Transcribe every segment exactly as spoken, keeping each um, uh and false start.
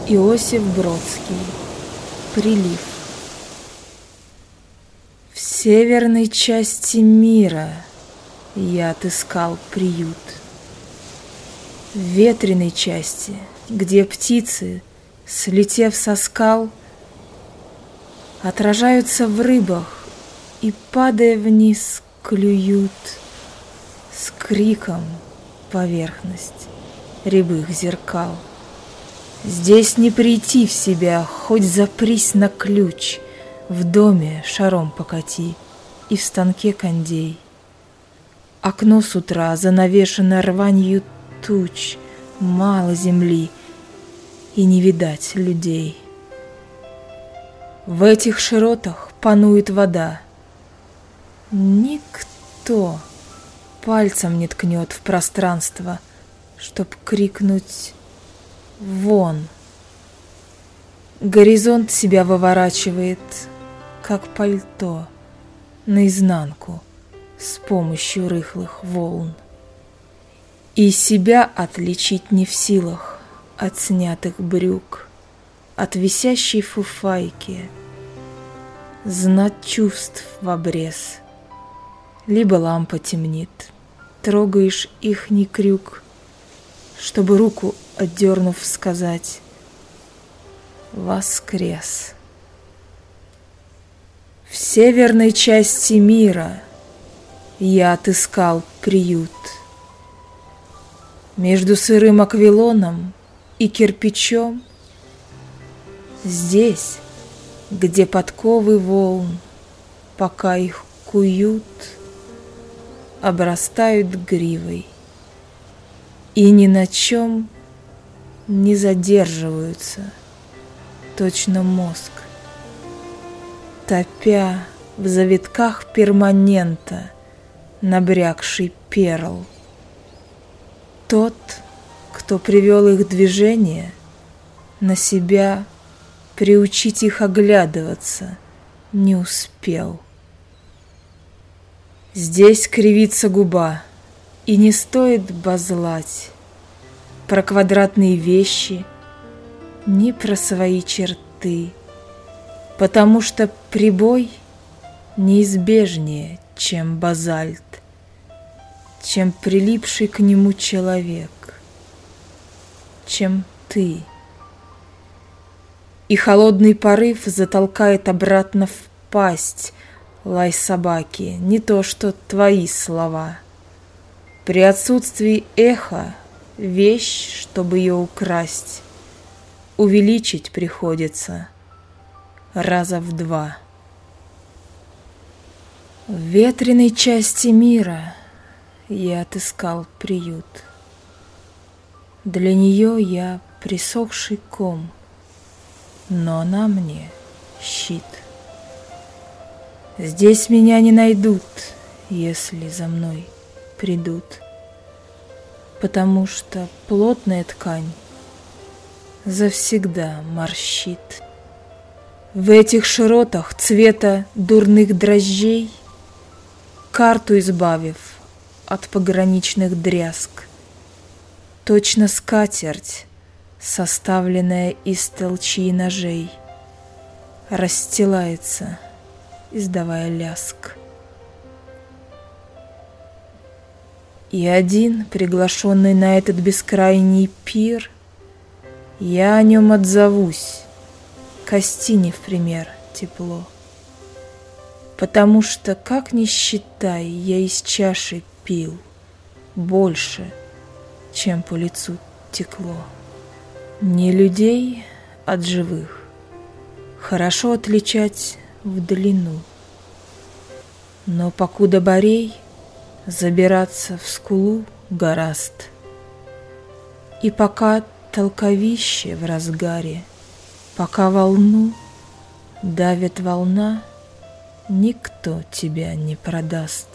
Иосиф Бродский. Прилив. В северной части мира я отыскал приют. В ветреной части, где птицы, слетев со скал, отражаются в рыбах и, падая вниз, клюют с криком поверхность рябых зеркал. Здесь не прийти в себя, хоть запрись на ключ, в доме шаром покати и в станке кондей. Окно с утра занавешено рванью туч, мало земли и не видать людей. В этих широтах панует вода. Никто пальцем не ткнет в пространство, чтоб крикнуть «Вон!». Горизонт себя выворачивает, как пальто, наизнанку с помощью рыхлых волн. И себя отличить не в силах от снятых брюк, от висящей фуфайки, знать чувств в обрез. Либо лампа темнит, трогаешь ихний крюк, чтобы руку отдернув сказать «Воскрес!». В северной части мира я отыскал приют. Между сырым аквилоном и кирпичом, здесь, где подковы волн, пока их куют, обрастают гривой и ни на чем не задерживаются, точно мозг, топя в завитках перманента набрякший перл. Тот, кто привел их движение, на себя приучить их оглядываться не успел. Здесь кривится губа, и не стоит базлать про квадратные вещи, ни про свои черты, потому что прибой неизбежнее, чем базальт, чем прилипший к нему человек, чем ты. И холодный порыв затолкает обратно в пасть лай собаки, не то что твои слова. При отсутствии эха вещь, чтобы ее украсть, увеличить приходится раза в два. В ветреной части мира я отыскал приют. Для нее я присохший ком, но она мне щит. Здесь меня не найдут, если за мной придут, потому что плотная ткань завсегда морщит. В этих широтах цвета дурных дрожжей, карту избавив от пограничных дрязг, точно скатерть, составленная из толчей ножей, расстилается, издавая ляск. И один, приглашенный на этот бескрайний пир, я о нем отзовусь, Костине в пример тепло. Потому что, как ни считай, я из чаши пил больше, чем по лицу текло. Не людей от живых хорошо отличать в длину, но покуда борей забираться в скулу гораст. И пока толковище в разгаре, пока волну давит волна, никто тебя не продаст.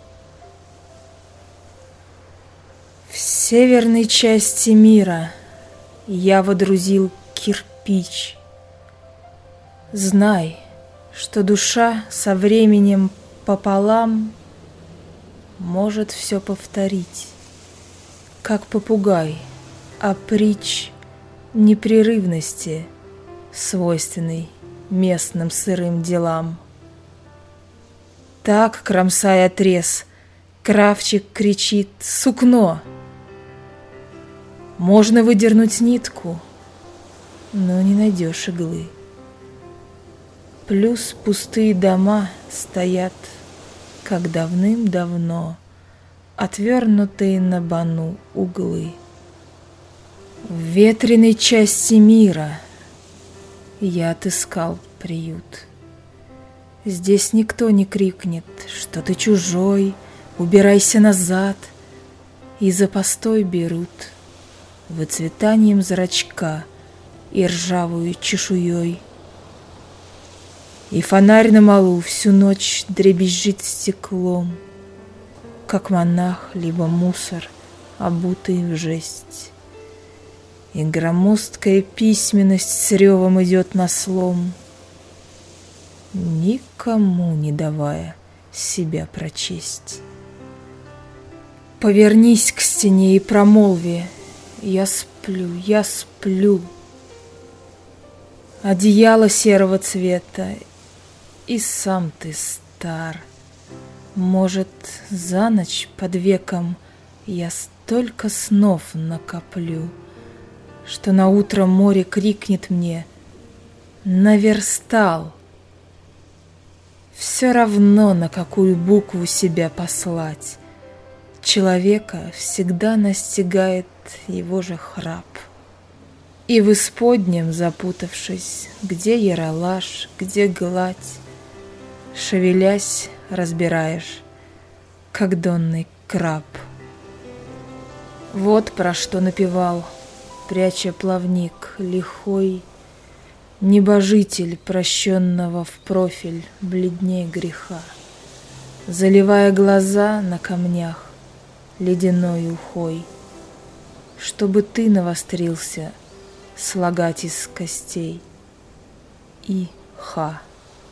В северной части мира я водрузил кирпич. Знай, что душа со временем пополам может все повторить, как попугай, а притч непрерывности, свойственной местным сырым делам. Так, кромсая отрез, кравчик кричит: «Сукно!» Можно выдернуть нитку, но не найдешь иглы. Плюс пустые дома стоят, как давным-давно отвернутые на бону углы. В ветреной части мира я отыскал приют. Здесь никто не крикнет, что ты чужой, убирайся назад, и за постой берут выцветанием зрачка и ржавую чешуей. И фонарь на малу всю ночь дребезжит стеклом, как монах, либо мусор, обутый в жесть. И громоздкая письменность с ревом идет на слом, никому не давая себя прочесть. Повернись к стене и промолви: я сплю, я сплю. Одеяло серого цвета, и сам ты стар. Может, за ночь под веком я столько снов накоплю, что наутро море крикнет мне: наверстал. Все равно, на какую букву себя послать, человека всегда настигает его же храп. И в исподнем запутавшись, где яролаж, где гладь, шевелясь, разбираешь, как донный краб. Вот про что напевал, пряча плавник лихой, небожитель прощенного в профиль бледней греха, заливая глаза на камнях ледяной ухой, чтобы ты навострился слагать из костей и ха.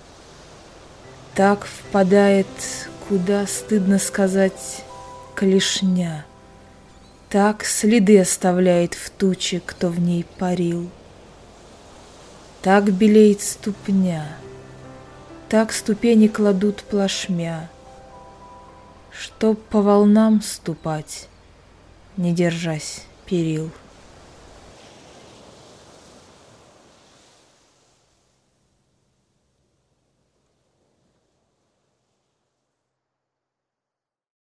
Так впадает, куда стыдно сказать, клешня, так следы оставляет в туче, кто в ней парил. Так белеет ступня, так ступени кладут плашмя, чтоб по волнам ступать, не держась перил.